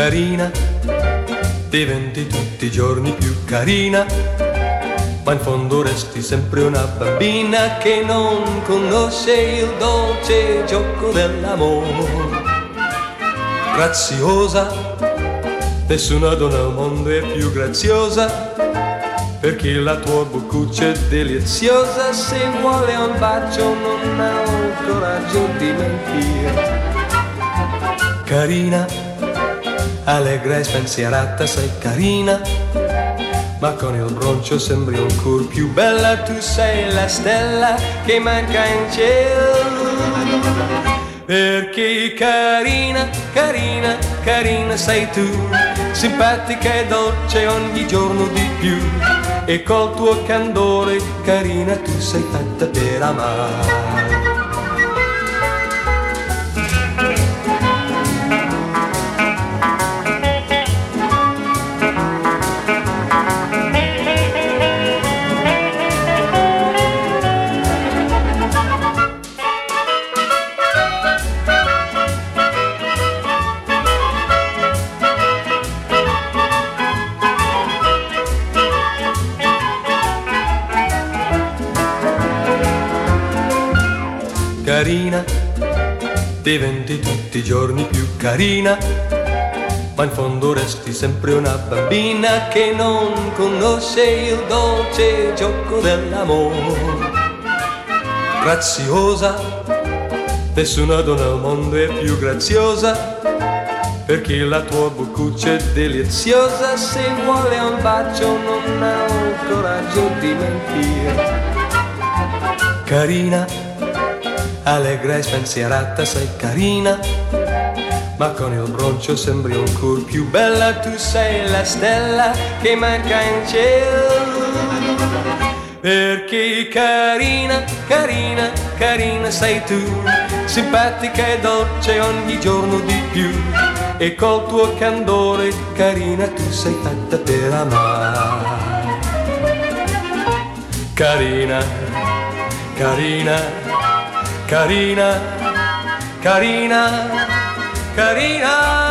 Carina, diventi tutti i giorni più carina, ma in fondo resti sempre una bambina che non conosce il dolce gioco dell'amore. Graziosa, nessuna donna al mondo è più graziosa, perché la tua boccuccia è deliziosa. Se vuole un bacio non ha il coraggio di mentire. Carina, allegra e spensierata, sei carina, ma con il broncio sembri ancora più bella. Tu sei la stella che manca in cielo, perché carina, carina, carina sei tu, simpatica e dolce ogni giorno di più, e col tuo candore, carina, tu sei fatta per amare. Carina, diventi tutti i giorni più carina, ma in fondo resti sempre una bambina che non conosce il dolce gioco dell'amore. Graziosa, nessuna donna al mondo è più graziosa, perché la tua boccuccia è deliziosa. Se vuole un bacio non ha il coraggio di mentire. Carina, allegra e spensierata, sei carina, ma con il broncio sembri ancora più bella. Tu sei la stella che manca in cielo, perché carina, carina, carina sei tu, simpatica e dolce ogni giorno di più, e col tuo candore, carina, tu sei fatta per amare. Carina, carina, carina, carina, carina.